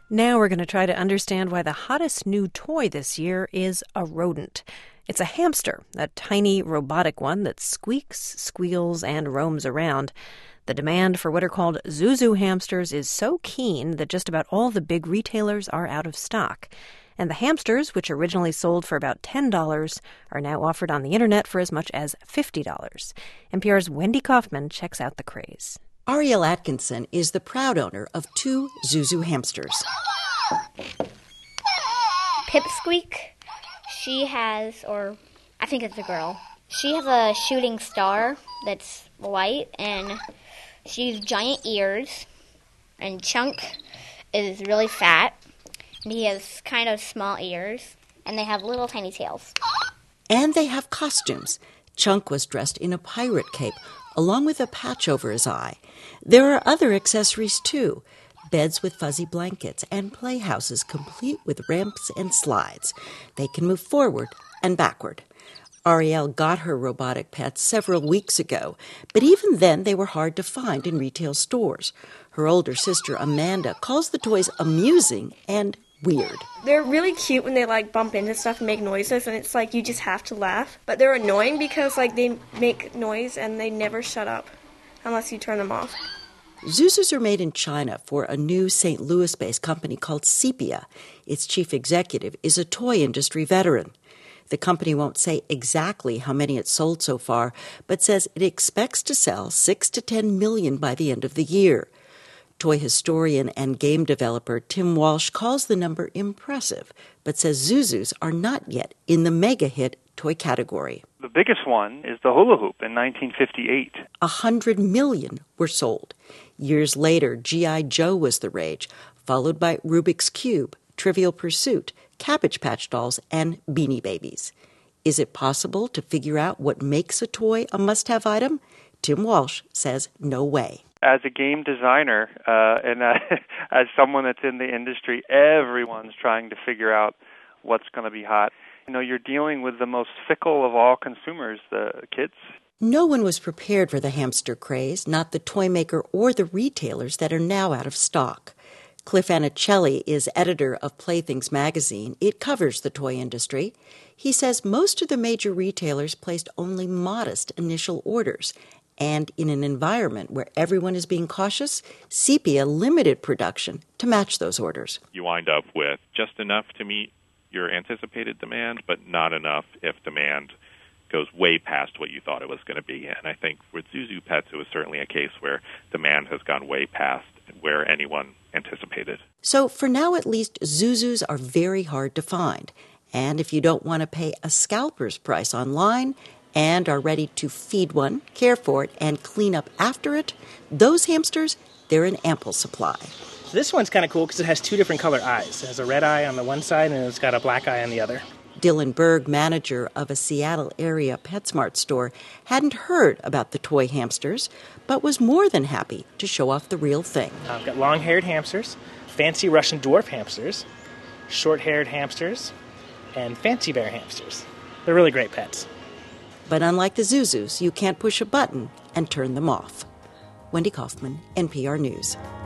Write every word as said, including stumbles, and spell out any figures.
Now we're going to try to understand why the hottest new toy this year is a rodent. It's a hamster, a tiny robotic one that squeaks, squeals, and roams around. The demand for what are called Zuzu hamsters is so keen that just about all the big retailers are out of stock. And the hamsters, which originally sold for about ten dollars, are now offered on the internet for as much as fifty dollars. N P R's Wendy Kaufman checks out the craze. Ariel Atkinson is the proud owner of two Zuzu hamsters. Pipsqueak, she has, or I think it's a girl, she has a shooting star that's white, and she has giant ears, and Chunk is really fat, and he has kind of small ears, and they have little tiny tails. And they have costumes. Chunk was dressed in a pirate cape, along with a patch over his eye. There are other accessories, too. Beds with fuzzy blankets and playhouses complete with ramps and slides. They can move forward and backward. Ariel got her robotic pets several weeks ago, but even then they were hard to find in retail stores. Her older sister, Amanda, calls the toys amusing and weird. They're really cute when they like bump into stuff and make noises, and it's like you just have to laugh. But they're annoying because like they make noise and they never shut up unless you turn them off. Zuzus are made in China for a new Saint Louis-based company called Sepia. Its chief executive is a toy industry veteran. The company won't say exactly how many it's sold so far, but says it expects to sell six to ten million by the end of the year. Toy historian and game developer Tim Walsh calls the number impressive, but says Zuzus are not yet in the mega-hit toy category. The biggest one is the hula hoop in nineteen fifty-eight. A hundred million were sold. Years later, G I. Joe was the rage, followed by Rubik's Cube, Trivial Pursuit, Cabbage Patch Dolls, and Beanie Babies. Is it possible to figure out what makes a toy a must-have item? Tim Walsh says no way. As a game designer uh, and uh, as someone that's in the industry, everyone's trying to figure out what's going to be hot. You know, you're dealing with the most fickle of all consumers, the kids. No one was prepared for the hamster craze, not the toy maker or the retailers that are now out of stock. Cliff Anicelli is editor of Playthings magazine. It covers the toy industry. He says most of the major retailers placed only modest initial orders. And in an environment where everyone is being cautious, Sepia limited production to match those orders. You wind up with just enough to meet your anticipated demand, but not enough if demand goes way past what you thought it was going to be. And I think with Zuzu Pets, it was certainly a case where demand has gone way past where anyone anticipated. So for now, at least, Zuzus are very hard to find. And if you don't want to pay a scalper's price online and are ready to feed one, care for it, and clean up after it, those hamsters, they're in ample supply. This one's kind of cool because it has two different color eyes. It has a red eye on the one side and it's got a black eye on the other. Dylan Berg, manager of a Seattle-area PetSmart store, hadn't heard about the toy hamsters, but was more than happy to show off the real thing. I've got long-haired hamsters, fancy Russian dwarf hamsters, short-haired hamsters, and fancy bear hamsters. They're really great pets. But unlike the Zuzus, you can't push a button and turn them off. Wendy Kaufman, N P R News.